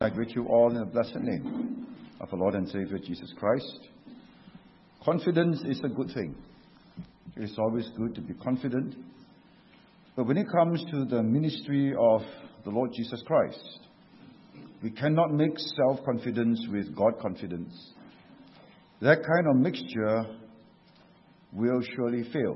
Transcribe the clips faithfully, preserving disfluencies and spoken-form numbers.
I greet you all in the blessed name of our Lord and Savior Jesus Christ. Confidence is a good thing. It is always good to be confident. But when it comes to the ministry of the Lord Jesus Christ, we cannot mix self-confidence with God-confidence. That kind of mixture will surely fail.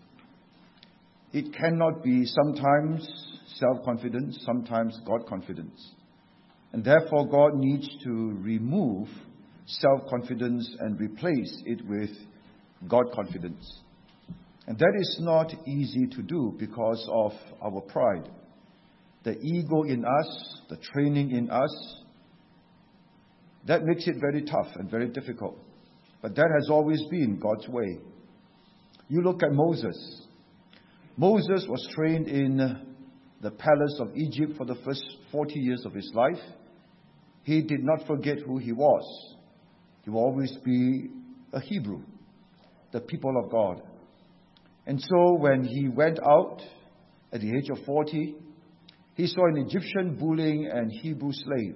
It cannot be sometimes self-confidence, sometimes God-confidence. And therefore, God needs to remove self-confidence and replace it with God-confidence. And that is not easy to do because of our pride. The ego in us, the training in us, that makes it very tough and very difficult. But that has always been God's way. You look at Moses. Moses was trained in the palace of Egypt for the first forty years of his life. He did not forget who he was. He will always be a Hebrew, the people of God. And so when he went out at the age of forty, he saw an Egyptian bullying an Hebrew slave.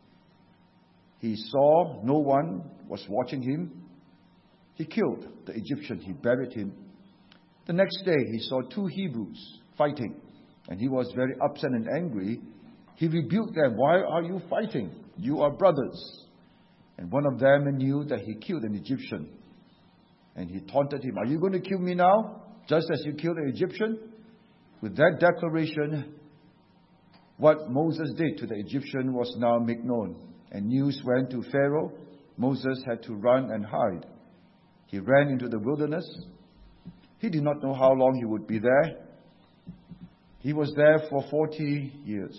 He saw no one was watching him. He killed the Egyptian. He buried him. The next day, he saw two Hebrews fighting, and he was very upset and angry. He rebuked them. Why are you fighting? You are brothers. And one of them knew that he killed an Egyptian. And he taunted him. Are you going to kill me now? Just as you killed an Egyptian? With that declaration, what Moses did to the Egyptian was now made known. And news went to Pharaoh. Moses had to run and hide. He ran into the wilderness. He did not know how long he would be there. He was there for forty years.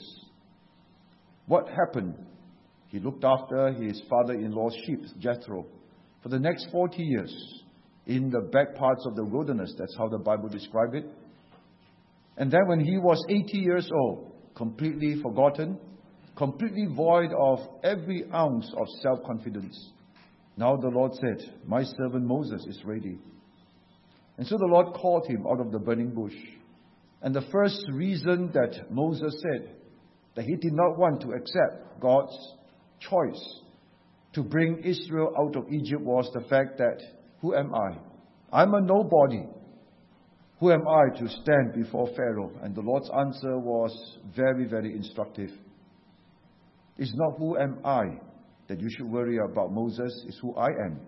What happened? He looked after his father-in-law's sheep, Jethro, for the next forty years in the back parts of the wilderness. That's how the Bible describes it. And then when he was eighty years old, completely forgotten, completely void of every ounce of self-confidence, now the Lord said, my servant Moses is ready. And so the Lord called him out of the burning bush. And the first reason that Moses said that he did not want to accept God's choice to bring Israel out of Egypt was the fact that, who am I? I'm a nobody. Who am I to stand before Pharaoh? And the Lord's answer was very, very instructive. It's not who am I that you should worry about, Moses. It's who I am.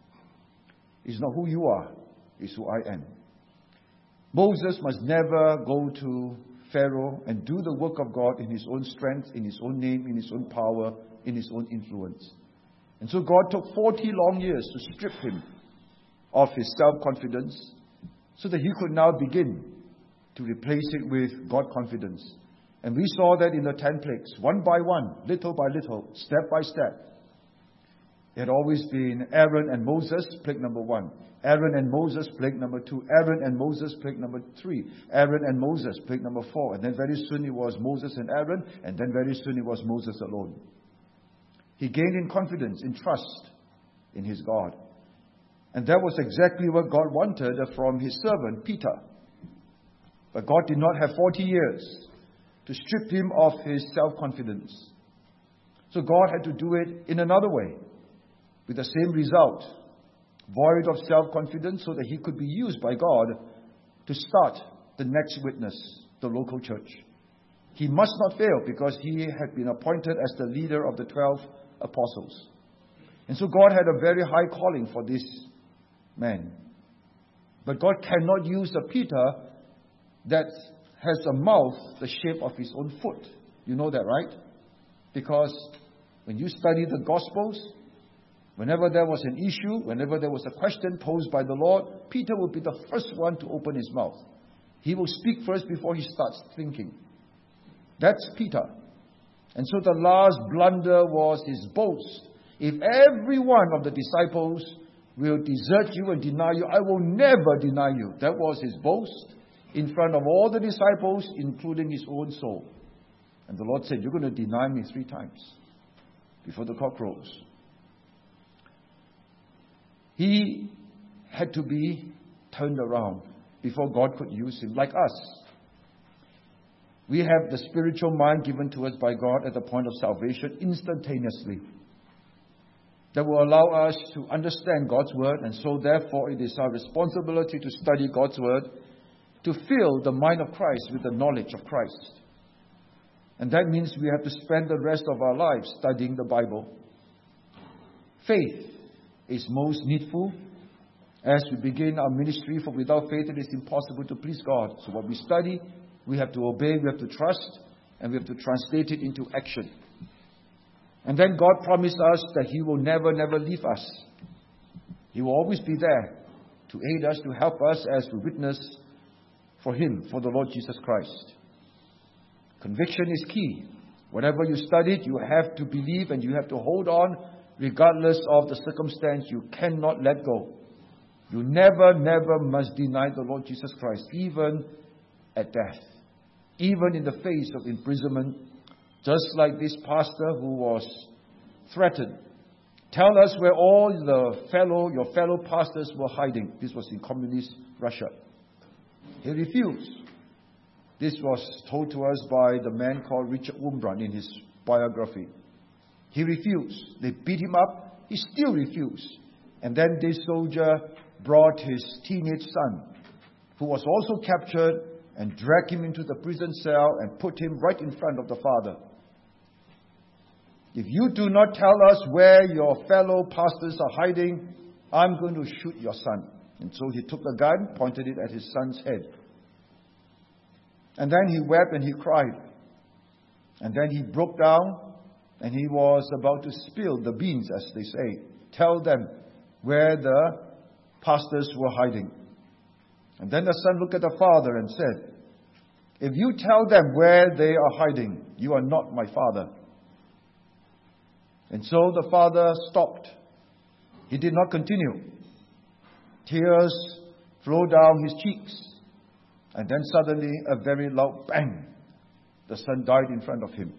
It's not who you are. It's who I am. Moses must never go to Pharaoh and do the work of God in his own strength, in his own name, in his own power, in his own influence. And so God took forty long years to strip him of his self-confidence so that he could now begin to replace it with God-confidence. And we saw that in the ten plagues, one by one, little by little, step by step. It had always been Aaron and Moses, plague number one. Aaron and Moses, plague number two. Aaron and Moses, plague number three. Aaron and Moses, plague number four. And then very soon it was Moses and Aaron. And then very soon it was Moses alone. He gained in confidence, in trust in his God. And that was exactly what God wanted from his servant, Peter. But God did not have forty years to strip him of his self-confidence. So God had to do it in another way, with the same result. Void of self-confidence so that he could be used by God to start the next witness, the local church. He must not fail because he had been appointed as the leader of the twelve apostles. And so God had a very high calling for this man. But God cannot use a Peter that has a mouth the shape of his own foot. You know that, right? Because when you study the Gospels, whenever there was an issue, whenever there was a question posed by the Lord, Peter will be the first one to open his mouth. He will speak first before he starts thinking. That's Peter. And so the last blunder was his boast. If every one of the disciples will desert you and deny you, I will never deny you. That was his boast in front of all the disciples, including his own soul. And the Lord said, you're going to deny me three times before the cock crows. He had to be turned around before God could use him, like us. We have the spiritual mind given to us by God at the point of salvation instantaneously. That will allow us to understand God's Word, and so therefore it is our responsibility to study God's Word, to fill the mind of Christ with the knowledge of Christ. And that means we have to spend the rest of our lives studying the Bible. Faith is most needful as we begin our ministry, for without faith it is impossible to please God. So what we study, we have to obey, we have to trust, and we have to translate it into action. And then God promised us that He will never, never leave us. He will always be there to aid us, to help us as we witness for Him, for the Lord Jesus Christ. Conviction is key. Whatever you studied, you have to believe and you have to hold on regardless of the circumstance. You cannot let go. You never, never must deny the Lord Jesus Christ, even at death, even in the face of imprisonment, just like this pastor who was threatened. Tell us where all the fellow, your fellow pastors were hiding. This was in communist Russia. He refused. This was told to us by the man called Richard Wurmbrand in his biography. He refused. They beat him up. He still refused. And then this soldier brought his teenage son, who was also captured, and dragged him into the prison cell and put him right in front of the father. If you do not tell us where your fellow pastors are hiding, I'm going to shoot your son. And so he took a gun, pointed it at his son's head. And then he wept and he cried. And then he broke down and he was about to spill the beans, as they say. Tell them where the pastors were hiding. And then the son looked at the father and said, if you tell them where they are hiding, you are not my father. And so the father stopped. He did not continue. Tears flowed down his cheeks. And then suddenly a very loud bang. The son died in front of him.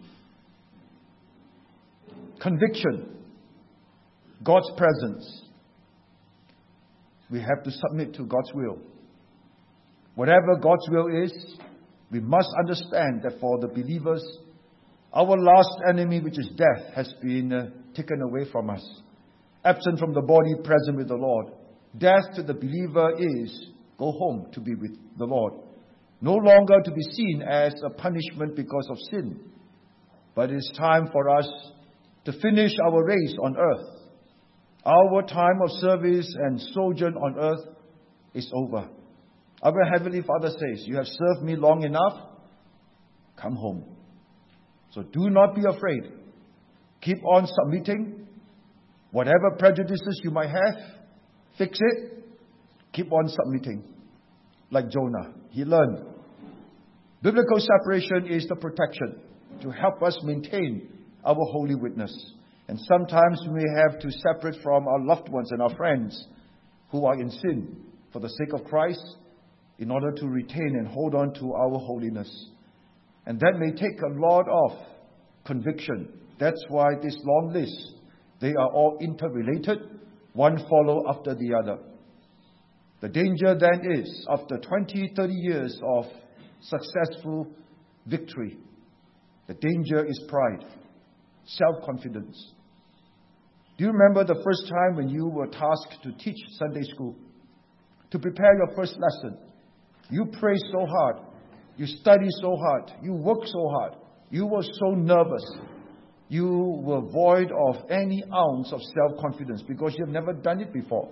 Conviction. God's presence. We have to submit to God's will. Whatever God's will is, we must understand that for the believers, our last enemy, which is death, has been uh, taken away from us. Absent from the body, present with the Lord. Death to the believer is go home to be with the Lord. No longer to be seen as a punishment because of sin. But it is time for us to finish our race on earth. Our time of service and sojourn on earth is over. Our Heavenly Father says, you have served me long enough. Come home. So do not be afraid. Keep on submitting. Whatever prejudices you might have, fix it. Keep on submitting. Like Jonah, he learned. Biblical separation is the protection to help us maintain our holy witness. And sometimes we may have to separate from our loved ones and our friends who are in sin for the sake of Christ in order to retain and hold on to our holiness. And that may take a lot of conviction. That's why this long list, they are all interrelated, one follow after the other. The danger then is, after twenty, thirty years of successful victory, the danger is pride, self-confidence. Do you remember the first time when you were tasked to teach Sunday school? To prepare your first lesson, you prayed so hard, you studied so hard, you worked so hard, you were so nervous, you were void of any ounce of self-confidence because you have never done it before.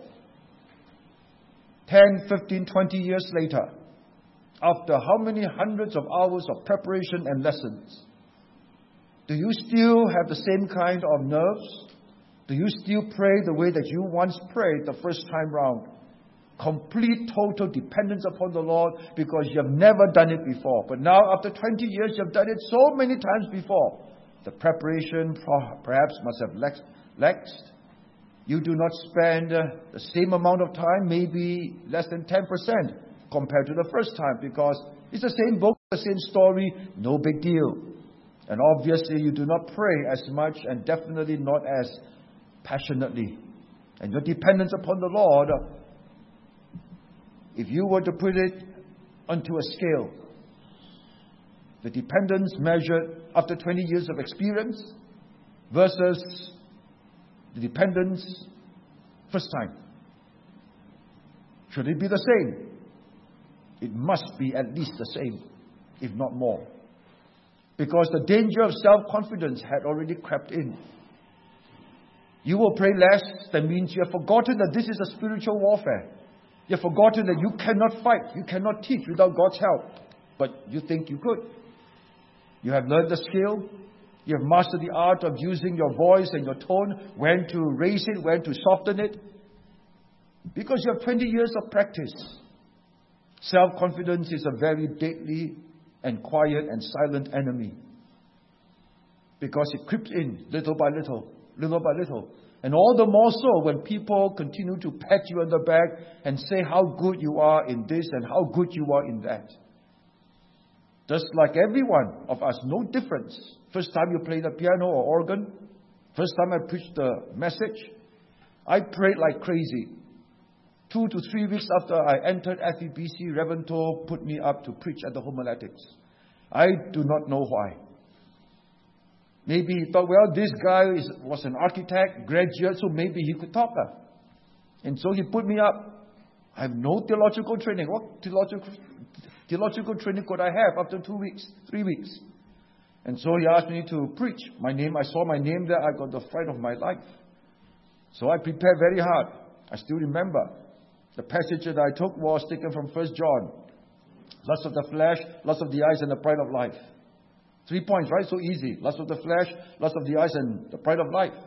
ten, fifteen, twenty years later, after how many hundreds of hours of preparation and lessons, do you still have the same kind of nerves? Do you still pray the way that you once prayed the first time round? Complete, total dependence upon the Lord because you have never done it before. But now, after twenty years, you have done it so many times before. The preparation perhaps must have laxed. You do not spend uh, the same amount of time, maybe less than ten percent compared to the first time, because it's the same book, the same story, no big deal. And obviously you do not pray as much and definitely not as passionately. And your dependence upon the Lord, if you were to put it onto a scale, The dependence measured after twenty years of experience versus the dependence first time. Should it be the same? It must be at least the same, if not more. Because the danger of self-confidence had already crept in. You will pray less, that means you have forgotten that this is a spiritual warfare. You have forgotten that you cannot fight, you cannot teach without God's help. But you think you could. You have learned the skill. You have mastered the art of using your voice and your tone, when to raise it, when to soften it. Because you have twenty years of practice. Self-confidence is a very deadly and quiet and silent enemy. Because it creeps in little by little, little by little. And all the more so when people continue to pat you on the back and say how good you are in this and how good you are in that. Just like every one of us, no difference. First time you play the piano or organ, first time I preached the message, I prayed like crazy. Two to three weeks after I entered F E B C, Reverend Toh put me up to preach at the homiletics. I do not know why. Maybe he thought, well, this guy is, was an architect, graduate, so maybe he could talk. Uh. And so he put me up. I have no theological training. What theological, theological training could I have after two weeks, three weeks? And so he asked me to preach. My name, I saw my name there, I got the fright of my life. So I prepared very hard. I still remember. The passage that I took was taken from First John. Lust of the flesh, lust of the eyes, and the pride of life. Three points, right? So easy. Lust of the flesh, lust of the eyes, and the pride of life.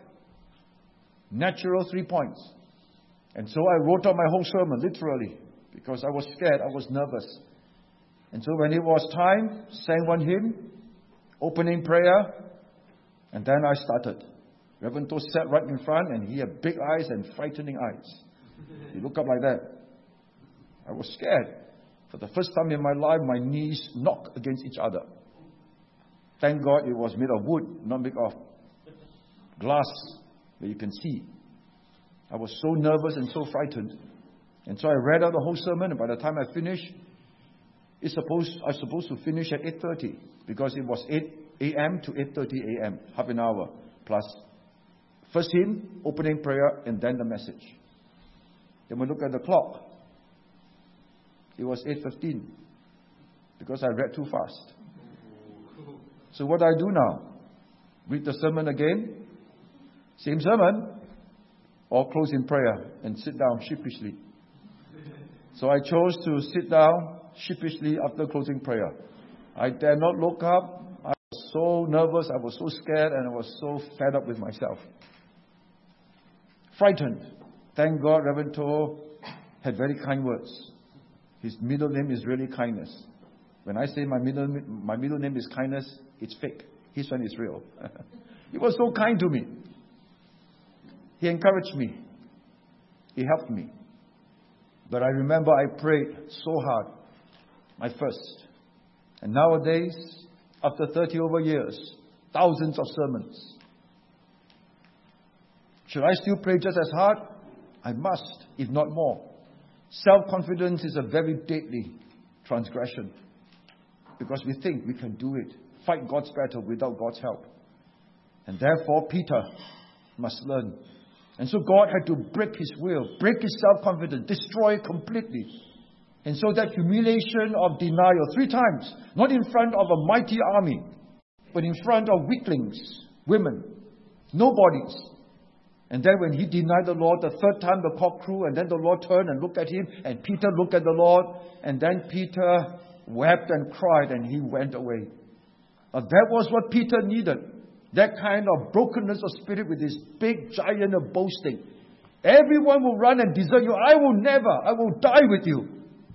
Natural three points. And so I wrote out my whole sermon, literally, because I was scared, I was nervous. And so when it was time, sang one hymn, opening prayer, and then I started. Reverend Toh sat right in front, and he had big eyes and frightening eyes. He looked up like that. I was scared. For the first time in my life, my knees knocked against each other. Thank God it was made of wood, not made of glass that you can see. I was so nervous and so frightened. And so I read out the whole sermon, and by the time I finished, it's supposed, I was supposed to finish at eight thirty, because it was eight a.m. to eight thirty a.m., half an hour, plus first hymn, opening prayer, and then the message. Then we look at the clock. It was eight fifteen, because I read too fast. So what do I do now? Read the sermon again? Same sermon? Or close in prayer and sit down sheepishly? So I chose to sit down sheepishly after closing prayer. I dare not look up. I was so nervous, I was so scared, and I was so fed up with myself. Frightened. Thank God Reverend Toh had very kind words. His middle name is really kindness. When I say my middle, my middle name is kindness, it's fake. His one is real. He was so kind to me. He encouraged me. He helped me. But I remember I prayed so hard. My first. And nowadays, after thirty over years, thousands of sermons. Should I still pray just as hard? I must, if not more. Self-confidence is a very deadly transgression. Because we think we can do it. Fight God's battle without God's help. And therefore, Peter must learn. And so God had to break his will, break his self-confidence, destroy it completely. And so that humiliation of denial, three times, not in front of a mighty army, but in front of weaklings, women, nobodies. And then when he denied the Lord, the third time the cock crew, and then the Lord turned and looked at him, and Peter looked at the Lord, and then Peter wept and cried, and he went away. Now that was what Peter needed. That kind of brokenness of spirit with this big giant of boasting. Everyone will run and desert you. I will never. I will die with you.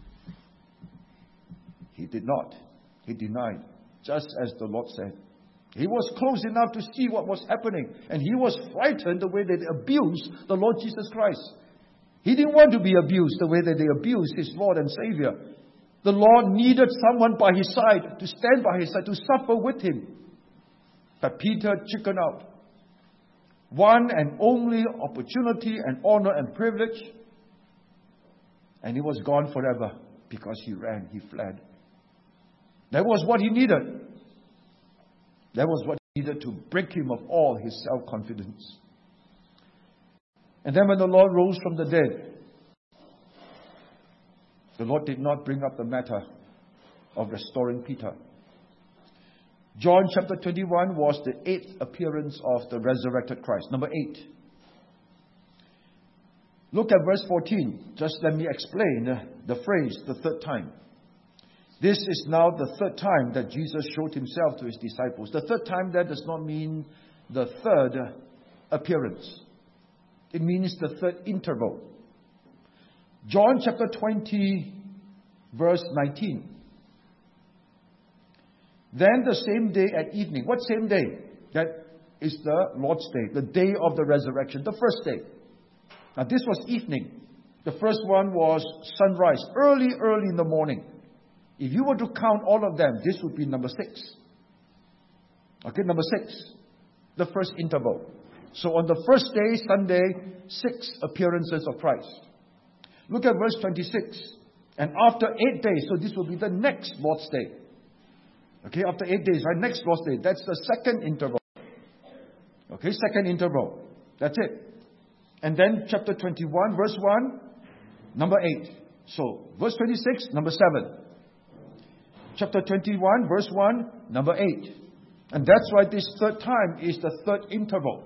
He did not. He denied, just as the Lord said. He was close enough to see what was happening. And he was frightened the way they abused the Lord Jesus Christ. He didn't want to be abused the way that they abused his Lord and Savior. The Lord needed someone by his side, to stand by his side, to suffer with him. But Peter chickened out. One and only opportunity and honor and privilege. And he was gone forever because he ran, he fled. That was what he needed. That was what he needed to break him of all his self-confidence. And then when the Lord rose from the dead, the Lord did not bring up the matter of restoring Peter. John chapter twenty-one was the eighth appearance of the resurrected Christ. Number eight. Look at verse fourteen. Just let me explain the phrase, the third time. This is now the third time that Jesus showed himself to his disciples. The third time, that does not mean the third appearance. It means the third interval. John chapter twenty, verse nineteen. Then the same day at evening. What same day? That is the Lord's Day, the day of the resurrection, the first day. Now this was evening. The first one was sunrise, early, early in the morning. If you were to count all of them, this would be number six. Okay, number six. The first interval. So on the first day, Sunday, six appearances of Christ. Look at verse twenty-six. And after eight days, so this will be the next Lord's Day. Okay, after eight days, right? Next Lord's Day. That's the second interval. Okay, second interval. That's it. And then chapter twenty-one, verse one, number eight. So, verse twenty-six, number seven. Chapter twenty-one, verse one, number eight. And that's why this third time is the third interval.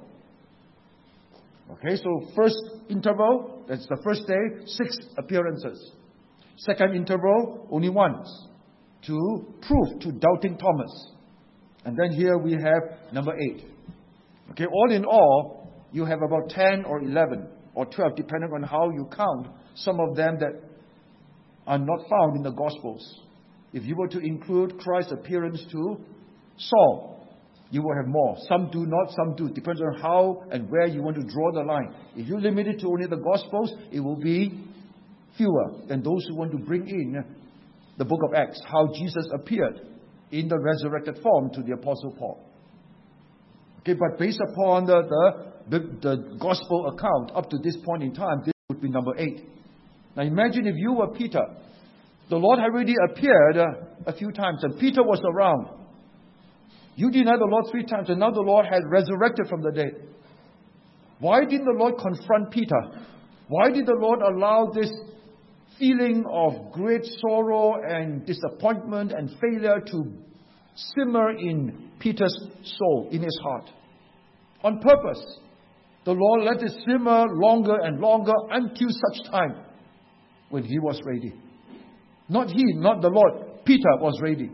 Okay, so first interval, that's the first day, six appearances. Second interval, only once. To prove to doubting Thomas. And then here we have number eight. Okay, all in all, you have about ten or eleven or twelve, depending on how you count. Some of them that are not found in the Gospels. If you were to include Christ's appearance to Saul, you will have more. Some do not, some do. Depends on how and where you want to draw the line. If you limit it to only the Gospels, it will be fewer than those who want to bring in the book of Acts, how Jesus appeared in the resurrected form to the Apostle Paul. Okay, but based upon the, the, the, the Gospel account up to this point in time, this would be number eight. Now imagine if you were Peter. The Lord had already appeared uh, a few times, and Peter was around. You denied the Lord three times, and now the Lord had resurrected from the dead. Why didn't the Lord confront Peter? Why did the Lord allow this feeling of great sorrow and disappointment and failure to simmer in Peter's soul, in his heart? On purpose. The Lord let it simmer longer and longer until such time when he was ready. Not he, not the Lord. Peter was ready.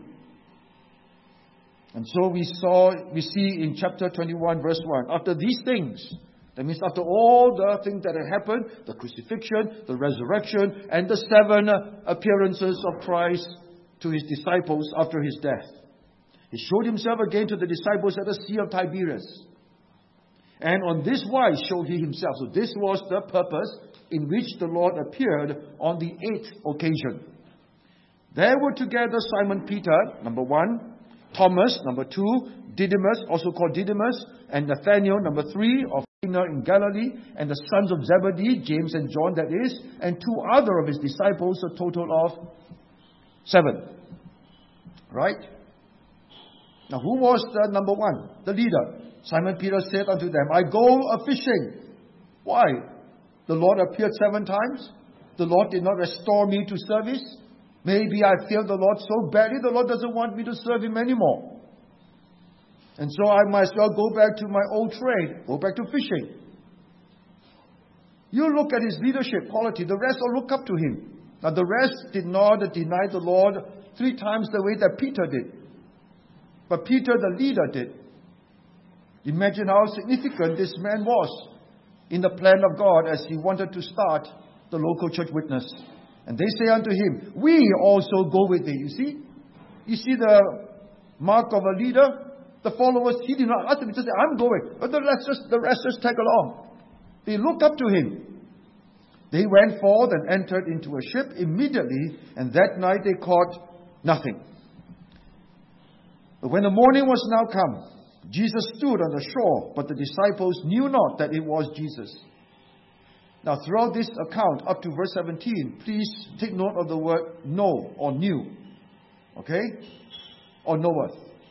And so we saw, we see in chapter twenty-one, verse one, after these things, that means after all the things that had happened, the crucifixion, the resurrection, and the seven appearances of Christ to his disciples after his death, he showed himself again to the disciples at the Sea of Tiberias. And on this wise showed he himself. So this was the purpose in which the Lord appeared on the eighth occasion. There were together Simon Peter, number one, Thomas, number two, Didymus, also called Didymus, and Nathanael, number three, of Cana in Galilee, and the sons of Zebedee, James and John, that is, and two other of his disciples, a total of seven. Right? Now, who was the number one? The leader. Simon Peter said unto them, I go a-fishing. Why? The Lord appeared seven times. The Lord did not restore me to service. Maybe I failed the Lord so badly, the Lord doesn't want me to serve him anymore. And so I might as well go back to my old trade, go back to fishing. You look at his leadership quality, the rest all look up to him. Now the rest did not deny the Lord three times the way that Peter did. But Peter, the leader, did. Imagine how significant this man was in the plan of God as he wanted to start the local church witness. And they say unto him, we also go with thee. You see? You see the mark of a leader? The followers, he did not ask them to say, I'm going. But the rest just, the rest just tag along. They looked up to him. They went forth and entered into a ship immediately, and that night they caught nothing. But when the morning was now come, Jesus stood on the shore, but the disciples knew not that it was Jesus. Now, throughout this account, up to verse seventeen, please take note of the word know or knew. Okay? Or knoweth.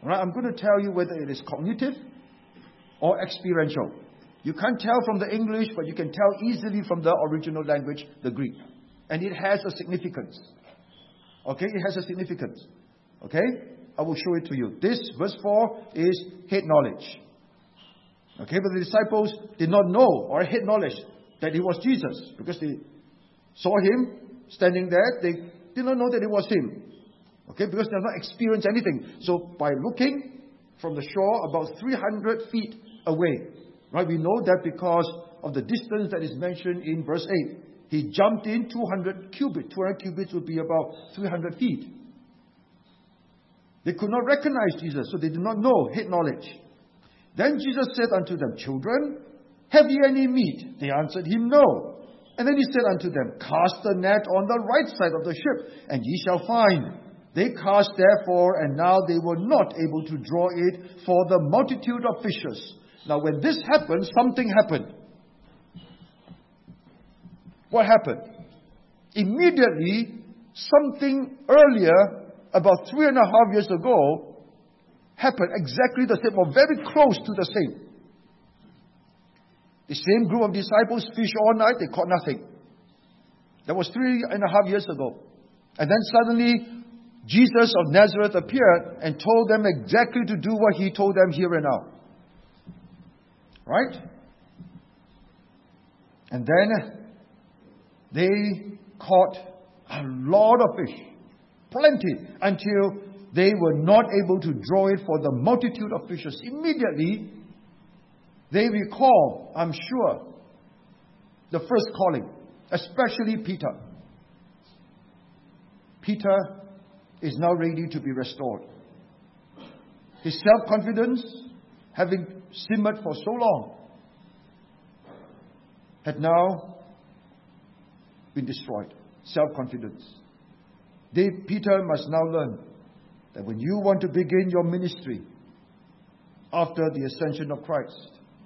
Right? I'm going to tell you whether it is cognitive or experiential. You can't tell from the English, but you can tell easily from the original language, the Greek. And it has a significance. Okay? It has a significance. Okay? I will show it to you. This, verse four, is head knowledge. Okay? But the disciples did not know or had knowledge that it was Jesus, because they saw him standing there. They did not know that it was him. Okay? Because they have not experienced anything. So by looking from the shore about three hundred feet away, right? We know that because of the distance that is mentioned in verse eight. He jumped in two hundred cubits. two hundred cubits would be about three hundred feet. They could not recognize Jesus, so they did not know, had knowledge. Then Jesus said unto them, Children, have ye any meat? They answered him, No. And then he said unto them, Cast the net on the right side of the ship, and ye shall find. They cast therefore, and now they were not able to draw it for the multitude of fishes. Now when this happened, something happened. What happened? Immediately, something earlier, about three and a half years ago, happened exactly the same, or very close to the same. The same group of disciples fished all night, they caught nothing. That was three and a half years ago. And then suddenly, Jesus of Nazareth appeared and told them exactly to do what he told them here and now. Right? And then they caught a lot of fish. Plenty. Until they were not able to draw it for the multitude of fishes. Immediately, they recall, I'm sure, the first calling. Especially Peter. Peter is now ready to be restored. His self-confidence, having simmered for so long, had now been destroyed. Self-confidence. They, Peter must now learn that when you want to begin your ministry after the ascension of Christ,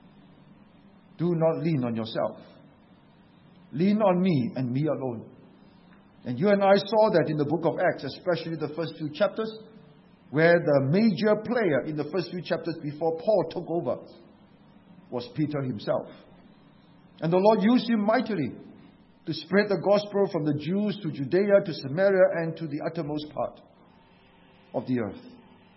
do not lean on yourself. Lean on me and me alone. And you and I saw that in the book of Acts, especially the first few chapters, where the major player in the first few chapters before Paul took over was Peter himself. And the Lord used him mightily to spread the gospel from the Jews to Judea, to Samaria, and to the uttermost part of the earth.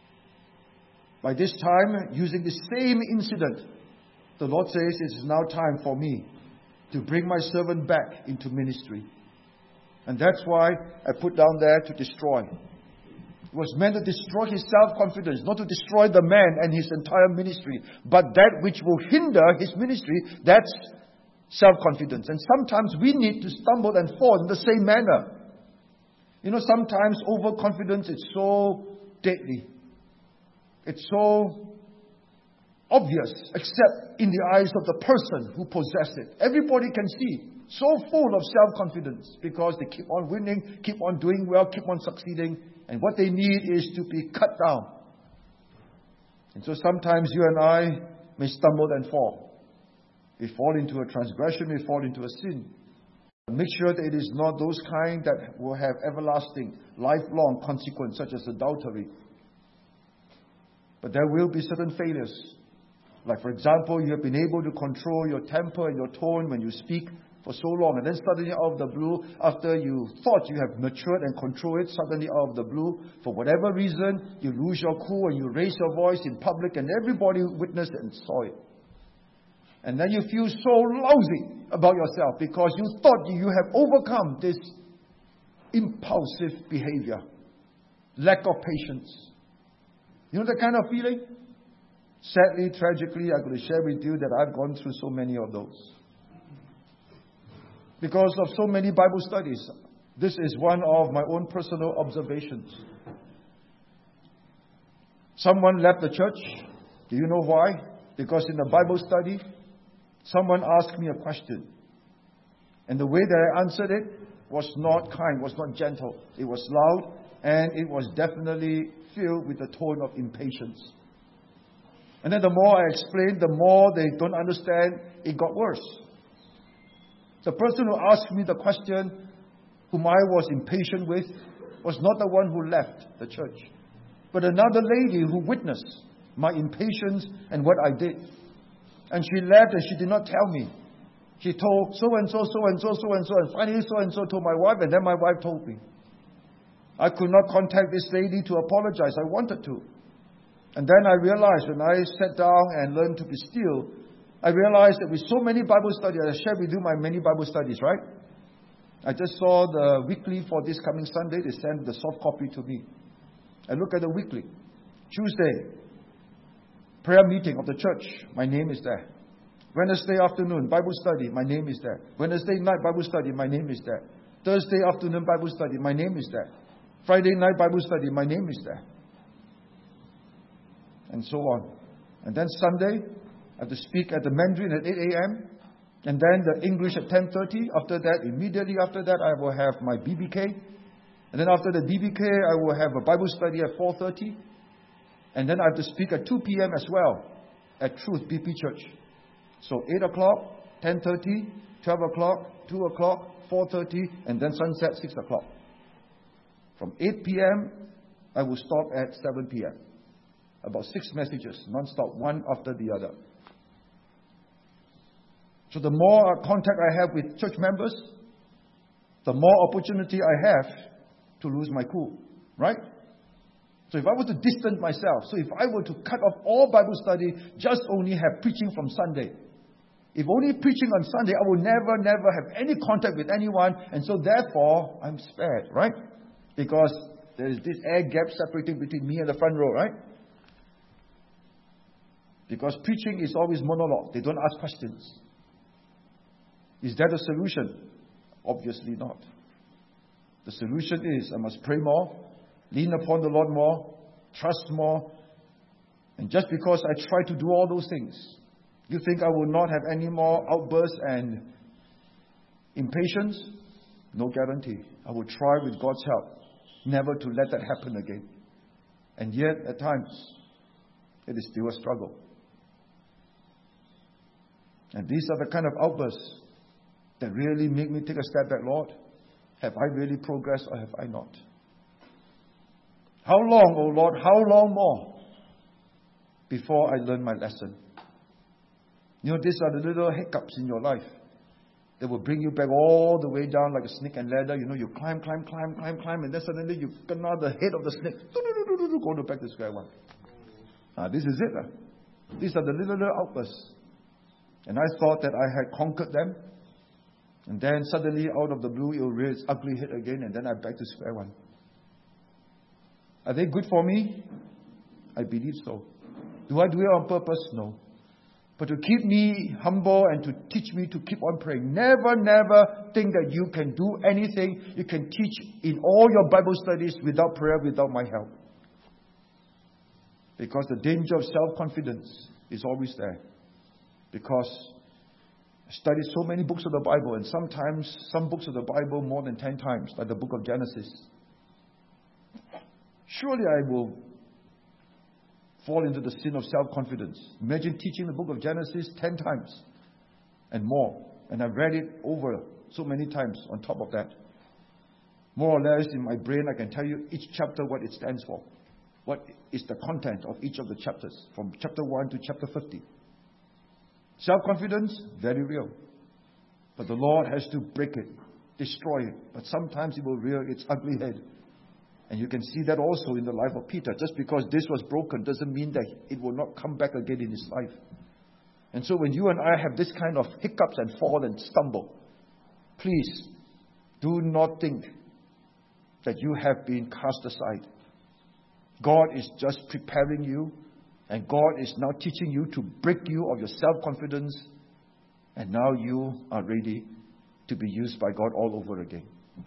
By this time, using the same incident, the Lord says, it is now time for me to bring my servant back into ministry. And that's why I put down there to destroy. It was meant to destroy his self-confidence, not to destroy the man and his entire ministry, but that which will hinder his ministry, that's self-confidence. And sometimes we need to stumble and fall in the same manner. You know, sometimes overconfidence is so deadly. It's so obvious, except in the eyes of the person who possesses it. Everybody can see. So full of self-confidence because they keep on winning, keep on doing well, keep on succeeding. And what they need is to be cut down. And so sometimes you and I may stumble and fall. We fall into a transgression, we fall into a sin. Make sure that it is not those kind that will have everlasting, lifelong consequence, such as adultery. But there will be certain failures. Like, for example, you have been able to control your temper and your tone when you speak for so long, and then suddenly out of the blue, after you thought you have matured and controlled it, suddenly out of the blue, for whatever reason, you lose your cool and you raise your voice in public and everybody witnessed and saw it. And then you feel so lousy about yourself because you thought you have overcome this impulsive behavior, lack of patience. You know that kind of feeling? Sadly, tragically, I'm going to share with you that I've gone through so many of those. Because of so many Bible studies. This is one of my own personal observations. Someone left the church. Do you know why? Because in the Bible study, someone asked me a question. And the way that I answered it was not kind, was not gentle. It was loud, and it was definitely filled with a tone of impatience. And then the more I explained, the more they don't understand, it got worse. The person who asked me the question, whom I was impatient with, was not the one who left the church. but another lady who witnessed my impatience and what I did. And she left and she did not tell me. She told so-and-so, so-and-so, so-and-so, and finally so-and-so told my wife, and then my wife told me. I could not contact this lady to apologize. I wanted to. And then I realized when I sat down and learned to be still, I realized that with so many Bible studies, I shared with you my many Bible studies, right? I just saw the weekly for this coming Sunday. They sent the soft copy to me. I look at the weekly. Tuesday, prayer meeting of the church. My name is there. Wednesday afternoon, Bible study. My name is there. Wednesday night, Bible study. My name is there. Thursday afternoon, Bible study. My name is there. Friday night, Bible study. My name is there. And so on. And then Sunday, I have to speak at the Mandarin at eight a.m. And then the English at ten thirty. After that, immediately after that, I will have my B B K. And then after the B B K, I will have a Bible study at four thirty. And then I have to speak at two p.m. as well at Truth B P Church. So eight o'clock, ten thirty, twelve o'clock, two o'clock, four thirty, and then sunset, six o'clock. From eight p.m., I will stop at seven p.m. About six messages, non-stop, one after the other. So the more contact I have with church members, the more opportunity I have to lose my cool. Right? So if I were to distance myself, so if I were to cut off all Bible study, just only have preaching from Sunday. If only preaching on Sunday, I will never, never have any contact with anyone. And so therefore, I'm spared. Right? Because there is this air gap separating between me and the front row. Right? Because preaching is always monologue. They don't ask questions. Is that a solution? Obviously not. The solution is I must pray more, lean upon the Lord more, trust more. And just because I try to do all those things, you think I will not have any more outbursts and impatience? No guarantee. I will try with God's help never to let that happen again. And yet, at times, it is still a struggle. And these are the kind of outbursts that really make me take a step back. Lord, have I really progressed or have I not? How long, oh Lord, how long more before I learn my lesson? You know, these are the little hiccups in your life that will bring you back all the way down like a snake and ladder. You know, you climb, climb, climb, climb, climb, and then suddenly you come out the head of the snake. Go back to square one. Ah, this is it. Uh. These are the little, little outbursts. And I thought that I had conquered them. And then suddenly, out of the blue, it will rear its ugly head again, and then I'm back to square one. Are they good for me? I believe so. Do I do it on purpose? No. But to keep me humble and to teach me to keep on praying. Never, never think that you can do anything, you can teach in all your Bible studies without prayer, without my help. Because the danger of self-confidence is always there. Because I studied so many books of the Bible, and sometimes some books of the Bible more than ten times, like the book of Genesis. Surely I will fall into the sin of self-confidence. Imagine teaching the book of Genesis ten times and more. And I've read it over so many times on top of that. More or less in my brain, I can tell you each chapter what it stands for. What is the content of each of the chapters, from chapter one to chapter fifty. Self-confidence, very real. But the Lord has to break it, destroy it. But sometimes it will rear its ugly head. And you can see that also in the life of Peter. Just because this was broken doesn't mean that it will not come back again in his life. And so when you and I have this kind of hiccups and fall and stumble, please do not think that you have been cast aside. God is just preparing you. And God is now teaching you to break you of your self-confidence. And now you are ready to be used by God all over again.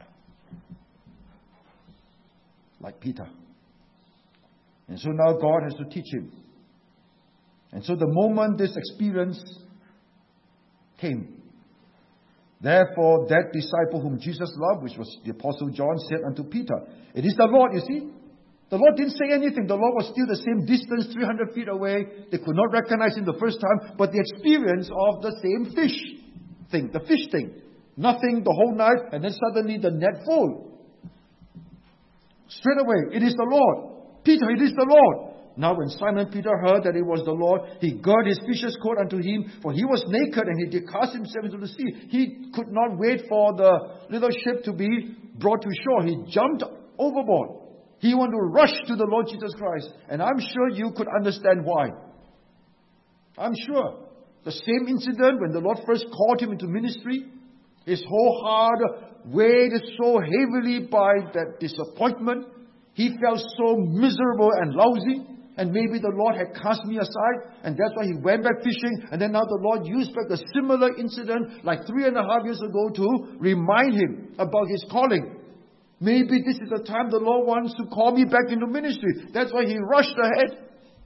Like Peter. And so now God has to teach him. And so the moment this experience came, therefore that disciple whom Jesus loved, which was the Apostle John, said unto Peter, it is the Lord, you see. The Lord didn't say anything. The Lord was still the same distance, three hundred feet away. They could not recognize him the first time, but the experience of the same fish thing, the fish thing. Nothing the whole night, and then suddenly the net full. Straight away, it is the Lord. Peter, it is the Lord. Now when Simon Peter heard that it was the Lord, he girt his fisher's coat unto him, for he was naked, and he did cast himself into the sea. He could not wait for the little ship to be brought to shore. He jumped overboard. He wanted to rush to the Lord Jesus Christ. And I'm sure you could understand why. I'm sure. The same incident when the Lord first called him into ministry, his whole heart weighed so heavily by that disappointment. He felt so miserable and lousy. And maybe the Lord had cast me aside, and that's why he went back fishing. And then now the Lord used back a similar incident like three and a half years ago to remind him about his calling. Maybe this is the time the Lord wants to call me back into ministry. That's why he rushed ahead.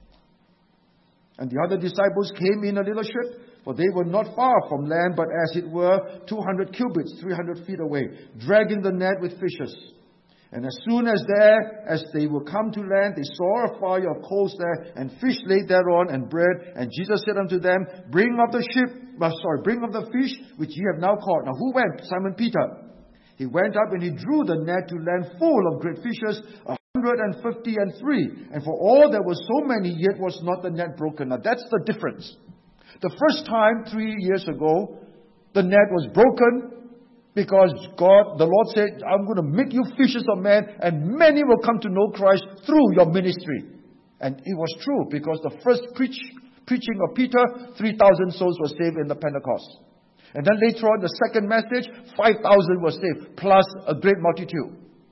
And the other disciples came in a little ship, for they were not far from land, but as it were two hundred cubits, three hundred feet away, dragging the net with fishes. And as soon as there, as they will come to land, they saw a fire of coals there, and fish laid thereon, and bread. And Jesus said unto them, Bring up the ship, uh, sorry, bring up the fish which ye have now caught. Now who went? Simon Peter. He went up and he drew the net to land full of great fishes, a hundred and fifty and three. And for all there were so many, yet was not the net broken. Now that's the difference. The first time, three years ago, the net was broken. Because God, the Lord said, I'm going to make you fishers of men, and many will come to know Christ through your ministry. And it was true, because the first preach, preaching of Peter, three thousand souls were saved in the Pentecost. And then later on, the second message, five thousand were saved, plus a great multitude.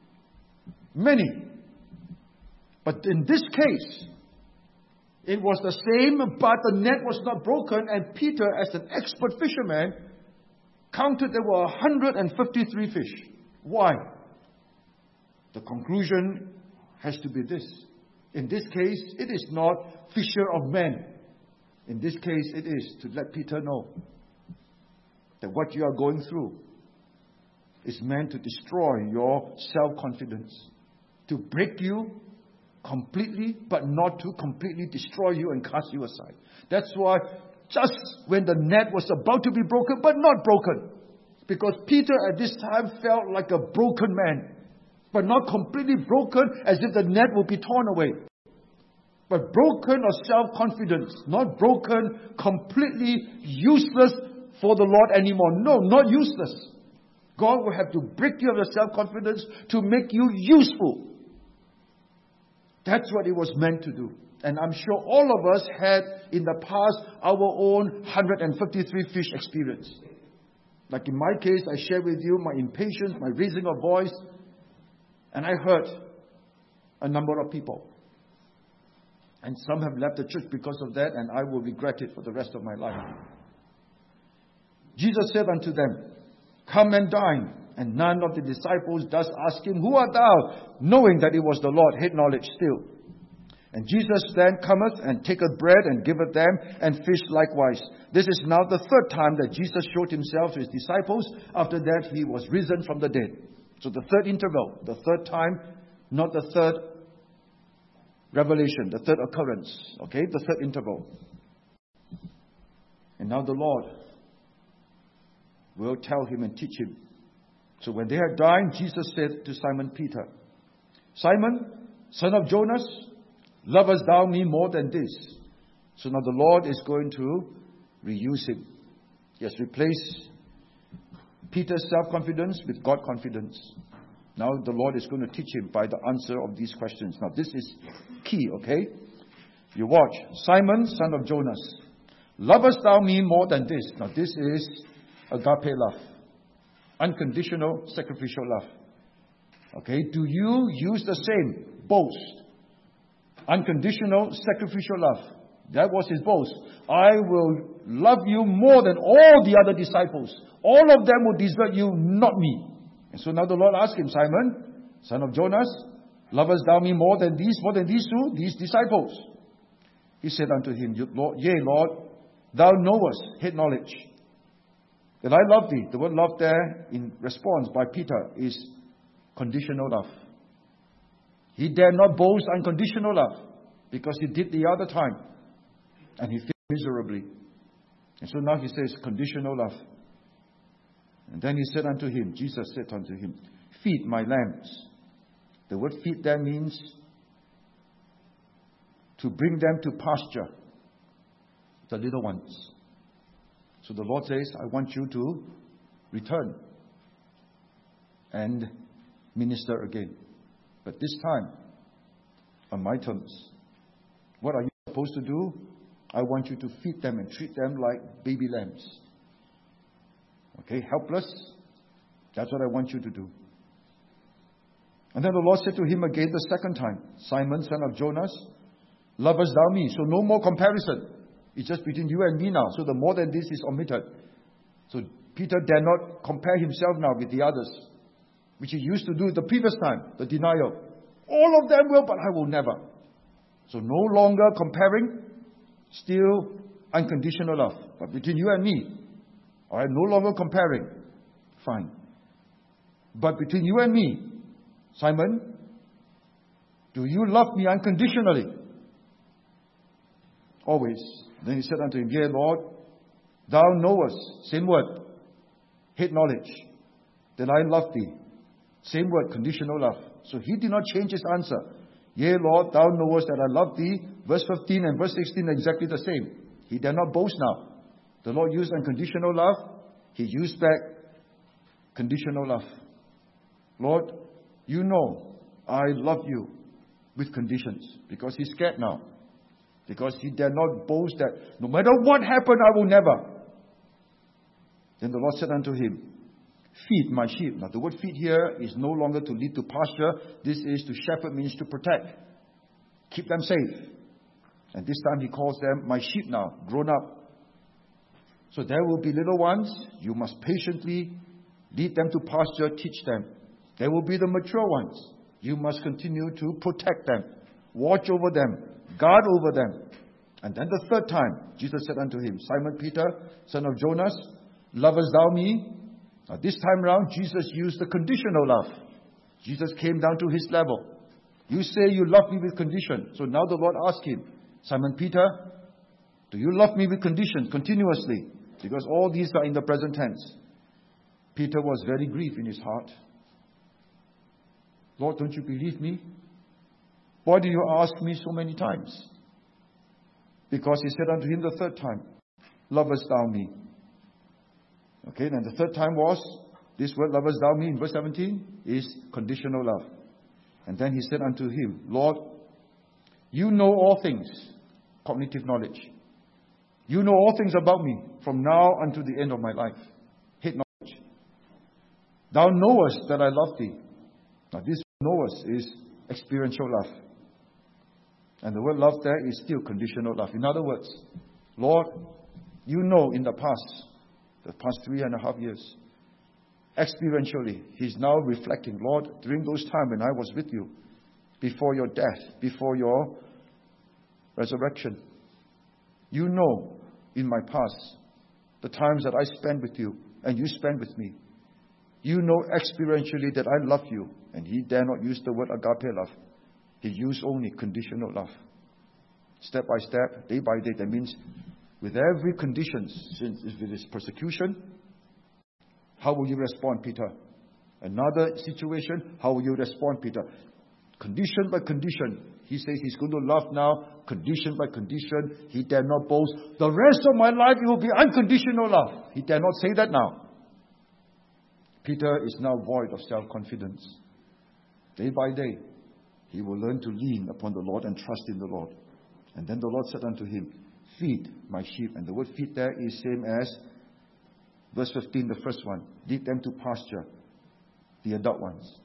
Many. But in this case, it was the same, but the net was not broken, and Peter, as an expert fisherman, counted there were one hundred fifty-three fish. Why? The conclusion has to be this. In this case, it is not fisher of men. In this case, it is to let Peter know that what you are going through is meant to destroy your self-confidence, to break you completely, but not to completely destroy you and cast you aside. That's why just when the net was about to be broken, but not broken. Because Peter at this time felt like a broken man. But not completely broken as if the net will be torn away. But broken of self-confidence. Not broken, completely useless for the Lord anymore. No, not useless. God will have to break you of your self-confidence to make you useful. That's what it was meant to do. And I'm sure all of us had in the past our own one hundred fifty-three fish experience. Like in my case, I share with you my impatience, my raising of voice. And I hurt a number of people. And some have left the church because of that, and I will regret it for the rest of my life. Jesus said unto them, Come and dine. And none of the disciples thus asked him, Who art thou? Knowing that it was the Lord, hate knowledge still. And Jesus then cometh and taketh bread and giveth them, and fish likewise. This is now the third time that Jesus showed himself to his disciples. After that, he was risen from the dead. So the third interval, the third time, not the third revelation, the third occurrence. Okay, the third interval. And now the Lord will tell him and teach him. So when they had dined, Jesus said to Simon Peter, Simon, son of Jonas, lovest thou me more than this? So now the Lord is going to reuse him. He has replaced Peter's self-confidence with God confidence. Now the Lord is going to teach him by the answer of these questions. Now this is key, okay? You watch. Simon, son of Jonas, lovest thou me more than this? Now this is agape love. Unconditional, sacrificial love. Okay? Do you use the same? Boast. Unconditional, sacrificial love. That was his boast. I will love you more than all the other disciples. All of them will desert you, not me. And so now the Lord asked him, Simon, son of Jonas, lovest thou me more than these, more than these two, these disciples? He said unto him, Yea, Lord, thou knowest, head knowledge, that I love thee. The word love there in response by Peter is conditional love. He dare not boast unconditional love because he did the other time. And he failed miserably. And so now he says conditional love. And then he said unto him, Jesus said unto him, Feed my lambs. The word feed there means to bring them to pasture, the little ones. So the Lord says, I want you to return and minister again. But this time, on my terms. What are you supposed to do? I want you to feed them and treat them like baby lambs. Okay, helpless. That's what I want you to do. And then the Lord said to him again the second time, Simon, son of Jonas, lovest thou me? So no more comparison. It's just between you and me now. So the more than this is omitted. So Peter dare not compare himself now with the others, which he used to do the previous time, the denial. All of them will, but I will never. So no longer comparing, still unconditional love. But between you and me, all right, no longer comparing. Fine. But between you and me, Simon, do you love me unconditionally? Always. Then he said unto him, Yea, Lord, thou knowest, same word, hate knowledge, that I love thee. Same word, conditional love. So he did not change his answer. Yea, Lord, thou knowest that I love thee. Verse fifteen and verse sixteen are exactly the same. He dare not boast now. The Lord used unconditional love. He used back conditional love. Lord, you know I love you with conditions. Because he's scared now. Because he dare not boast that no matter what happened, I will never. Then the Lord said unto him, feed my sheep. Now the word feed here is no longer to lead to pasture. This is to shepherd, means to protect. Keep them safe. And this time he calls them my sheep now, grown up. So there will be little ones. You must patiently lead them to pasture, teach them. There will be the mature ones. You must continue to protect them, watch over them, guard over them. And then the third time, Jesus said unto him, Simon Peter, son of Jonas, lovest thou me? Now this time round, Jesus used the conditional love. Jesus came down to his level. You say you love me with condition. So now the Lord asked him, Simon Peter, do you love me with condition continuously? Because all these are in the present tense. Peter was very grieved in his heart. Lord, don't you believe me? Why do you ask me so many times? Because he said unto him the third time, lovest thou me? Okay, then the third time was, this word, lovest thou me, in verse seventeen, is conditional love. And then he said unto him, Lord, you know all things, cognitive knowledge. You know all things about me, from now unto the end of my life. Hate knowledge. Thou knowest that I love thee. Now this knowest is experiential love. And the word love there is still conditional love. In other words, Lord, you know in the past, the past three and a half years, experientially, he's now reflecting, Lord, during those times when I was with you, before your death, before your resurrection, you know in my past, the times that I spent with you, and you spent with me. You know experientially that I love you. And he dare not use the word agape love. He used only conditional love. Step by step, day by day. That means with every condition, since if it is persecution, how will you respond, Peter? Another situation, how will you respond, Peter? Condition by condition. He says he's going to love now, condition by condition. He dare not boast. The rest of my life it will be unconditional love. He dare not say that now. Peter is now void of self-confidence. Day by day, he will learn to lean upon the Lord and trust in the Lord. And then the Lord said unto him, feed my sheep. And the word feed there is same as verse fifteen, the first one. Lead them to pasture, the adult ones.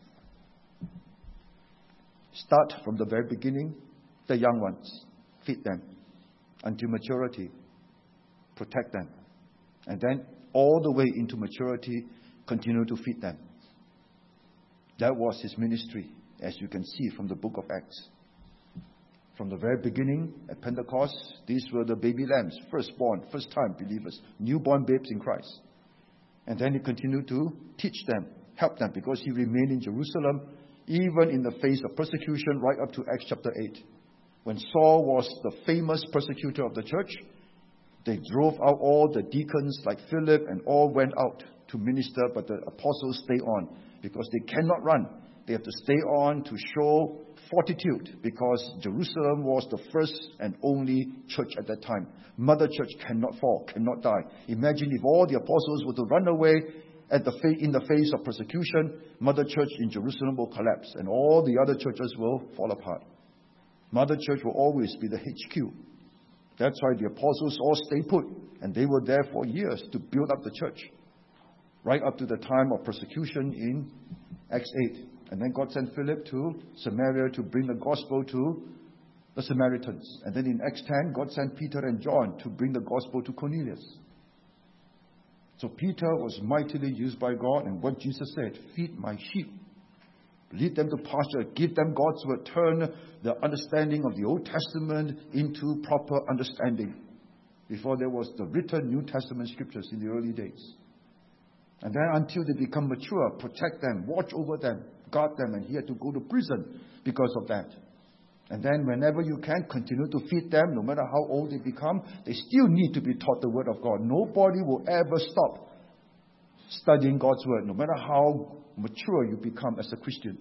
Start from the very beginning, the young ones. Feed them until maturity. Protect them. And then all the way into maturity, continue to feed them. That was his ministry, as you can see from the book of Acts. From the very beginning, at Pentecost, these were the baby lambs, firstborn, first-time believers, newborn babes in Christ. And then he continued to teach them, help them, because he remained in Jerusalem, even in the face of persecution, right up to Acts chapter eight. When Saul was the famous persecutor of the church, they drove out all the deacons like Philip and all went out to minister, but the apostles stay on because they cannot run. They have to stay on to show fortitude, because Jerusalem was the first and only church at that time. Mother church cannot fall, cannot die. Imagine if all the apostles were to run away at the fa- in the face of persecution, Mother church in Jerusalem will collapse and all the other churches will fall apart. Mother church will always be the H Q. That's why the apostles all stay put, and they were there for years to build up the church, right up to the time of persecution in Acts eight. And then God sent Philip to Samaria to bring the gospel to the Samaritans. And then in Acts ten, God sent Peter and John to bring the gospel to Cornelius. So Peter was mightily used by God, and what Jesus said, feed my sheep. Lead them to pasture, give them God's word, turn the understanding of the Old Testament into proper understanding. Before there was the written New Testament scriptures in the early days. And then until they become mature, protect them, watch over them, guard them, and he had to go to prison because of that. And then whenever you can, continue to feed them, no matter how old they become, they still need to be taught the word of God. Nobody will ever stop studying God's word, no matter how mature you become as a Christian.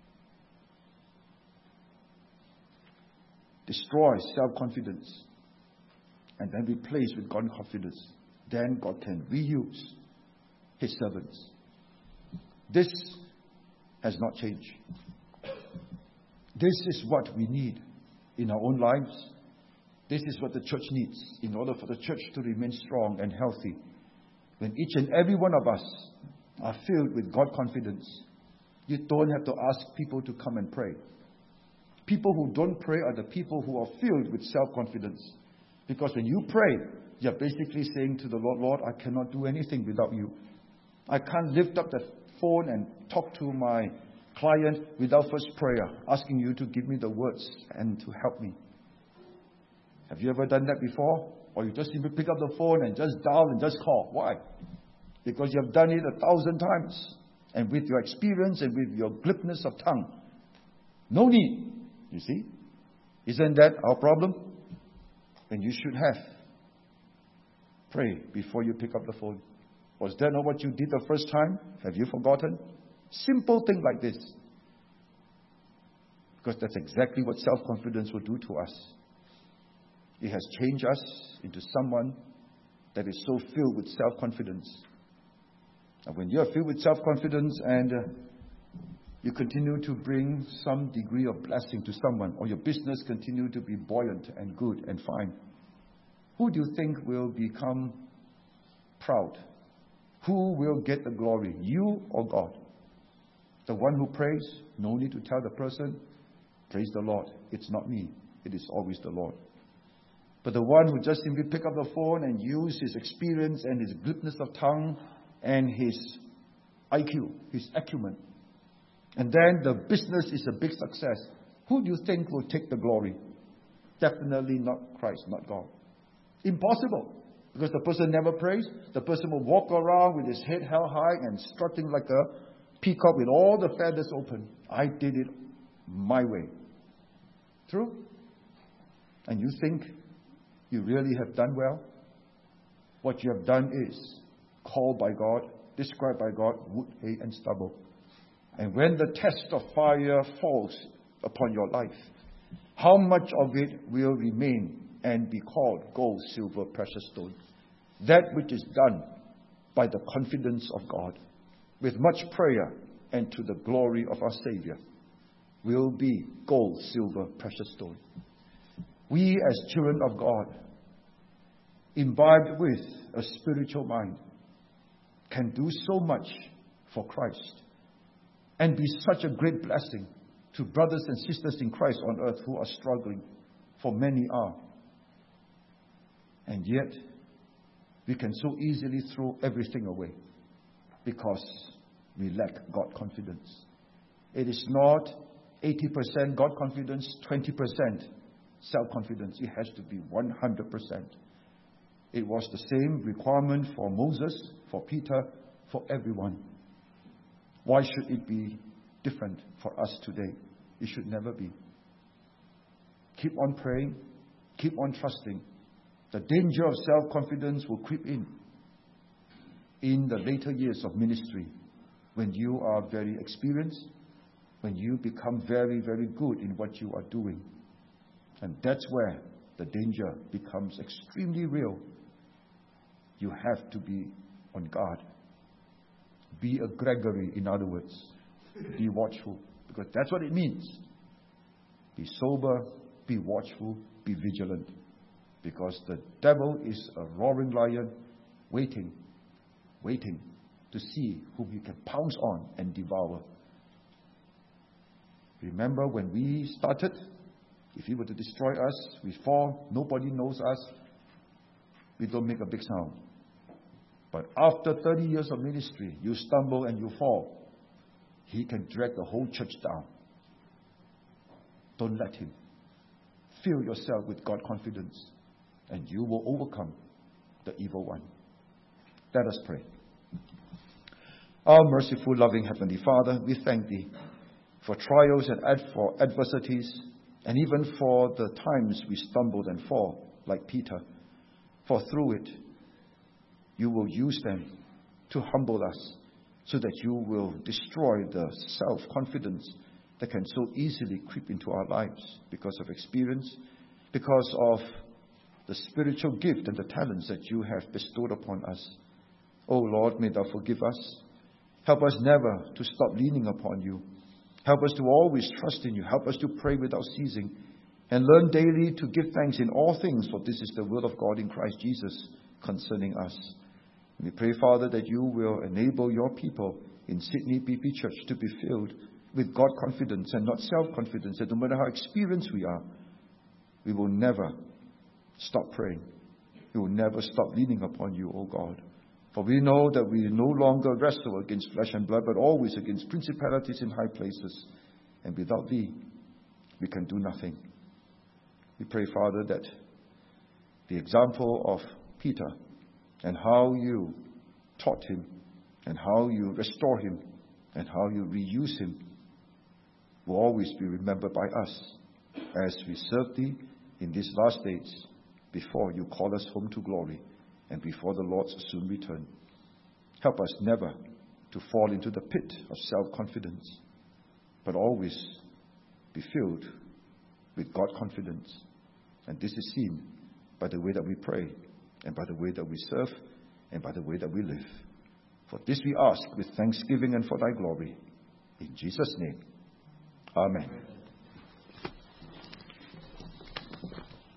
Destroy self-confidence and then replace with God confidence. Then God can reuse His servants. This has not changed. This is what we need in our own lives. This is what the church needs in order for the church to remain strong and healthy. When each and every one of us are filled with God confidence, you don't have to ask people to come and pray. People who don't pray are the people who are filled with self-confidence. Because when you pray, you're basically saying to the Lord, Lord, I cannot do anything without you. I can't lift up the phone and talk to my client without first prayer, asking you to give me the words and to help me. Have you ever done that before? Or you just simply pick up the phone and just dial and just call. Why? Because you have done it a thousand times. And with your experience and with your glibness of tongue. No need. You see? Isn't that our problem? Then you should have. Pray before you pick up the phone. Was that not what you did the first time? Have you forgotten? Simple thing like this. Because that's exactly what self-confidence will do to us. It has changed us into someone that is so filled with self-confidence. And when you are filled with self-confidence and uh, you continue to bring some degree of blessing to someone, or your business continue to be buoyant and good and fine, who do you think will become proud? Who will get the glory? You or God? The one who prays, no need to tell the person, praise the Lord. It's not me. It is always the Lord. But the one who just simply pick up the phone and use his experience and his glibness of tongue and his I Q, his acumen, and then the business is a big success, who do you think will take the glory? Definitely not Christ, not God. Impossible. Because the person never prays. The person will walk around with his head held high and strutting like a peacock with all the feathers open. I did it my way. True? And you think you really have done well? What you have done is called by God, described by God, wood, hay, and stubble. And when the test of fire falls upon your life, how much of it will remain and be called gold, silver, precious stone? That which is done by the confidence of God, with much prayer and to the glory of our Savior, will be gold, silver, precious stone. We as children of God, imbibed with a spiritual mind, can do so much for Christ and be such a great blessing to brothers and sisters in Christ on earth who are struggling, for many are. And yet, we can so easily throw everything away because we lack God confidence. It is not eighty percent God confidence, twenty percent self-confidence. It has to be one hundred percent. It was the same requirement for Moses, for Peter, for everyone. Why should it be different for us today? It should never be. Keep on praying. Keep on trusting. The danger of self-confidence will creep in in the later years of ministry when you are very experienced, when you become very, very good in what you are doing. And that's where the danger becomes extremely real. You have to be on guard. Be a Gregory, in other words. Be watchful, because that's what it means. Be sober, be watchful, be vigilant. Because the devil is a roaring lion, waiting, waiting to see whom he can pounce on and devour. Remember when we started, if he were to destroy us, we fall, nobody knows us, we don't make a big sound. But after thirty years of ministry, you stumble and you fall. He can drag the whole church down. Don't let him. Fill yourself with God confidence, and you will overcome the evil one. Let us pray. Our merciful, loving Heavenly Father, we thank Thee for trials and ad- for adversities, and even for the times we stumbled and fall, like Peter. For through it, you will use them to humble us, so that you will destroy the self-confidence that can so easily creep into our lives because of experience, because of the spiritual gift and the talents that you have bestowed upon us. Oh Lord, may Thou forgive us. Help us never to stop leaning upon you. Help us to always trust in you. Help us to pray without ceasing, and learn daily to give thanks in all things, for this is the will of God in Christ Jesus concerning us. We pray, Father, that you will enable your people in Sydney B P Church to be filled with God confidence and not self-confidence, that no matter how experienced we are, we will never stop praying. We will never stop leaning upon you, O God. For we know that we no longer wrestle against flesh and blood, but always against principalities in high places. And without thee, we can do nothing. We pray, Father, that the example of Peter and how you taught him, and how you restore him, and how you reuse him, will always be remembered by us as we serve thee in these last days, before you call us home to glory, and before the Lord's soon return. Help us never to fall into the pit of self-confidence, but always be filled with God confidence. And this is seen by the way that we pray, and by the way that we serve, and by the way that we live. For this we ask with thanksgiving and for thy glory. In Jesus' name, amen.